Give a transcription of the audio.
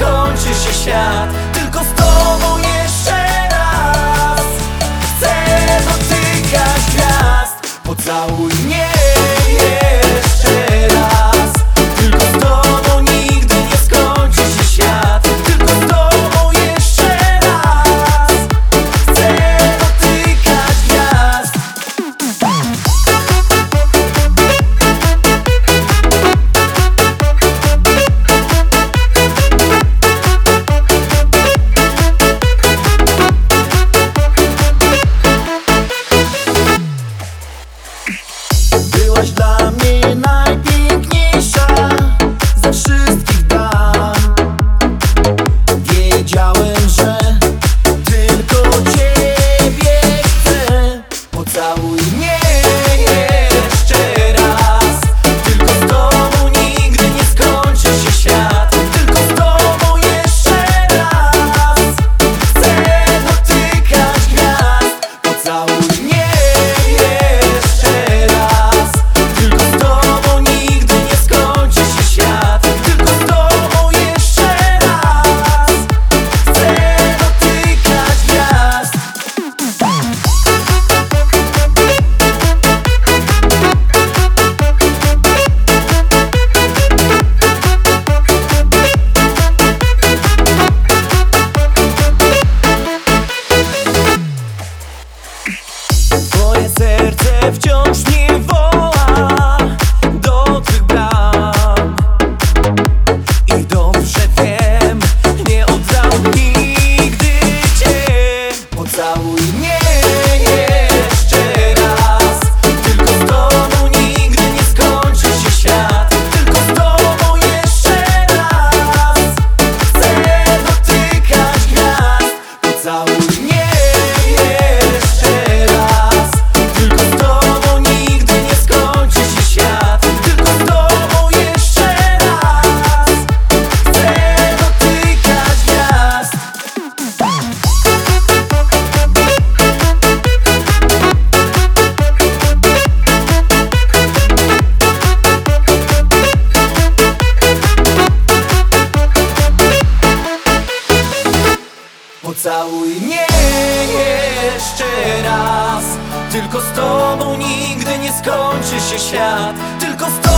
skończy się świat. Tylko z tobą jeszcze raz chcę dotykać gwiazd. Pocałuj mnie jeszcze raz. Tylko z tobą nigdy nie skończy się świat. Tylko z tobą jeszcze raz chcę dotykać gwiazd. Byłaś dla mnie najpiękniejsza ze wszystkich dam. Wiedziałem, że tylko ciebie chcę. Pocałuj mnie jeszcze raz. Tylko z tobą nigdy nie skończy się świat. Tylko z tobą jeszcze raz chcę dotykać gwiazd. Pocałuj mnie jeszcze raz. Tylko z tobą nigdy nie skończy się świat. Tylko z tobą jeszcze raz chcę dotykać gwiazd. Twoje serce wciąż mnie woła do twych bram. I dobrze wiem, nie oddam nigdy cię. Pocałuj mnie jeszcze raz. Tylko z tobą nigdy nie skończy się świat. Tylko z tobą jeszcze raz chcę dotykać gwiazd. Pocałuj mnie jeszcze raz. Tylko z tobą nigdy nie skończy się świat. Tylko z tobą jeszcze raz chcę dotykać gwiazd. Pocałuj mnie jeszcze raz. Tylko z tobą nigdy nie skończy się świat. Tylko z tobą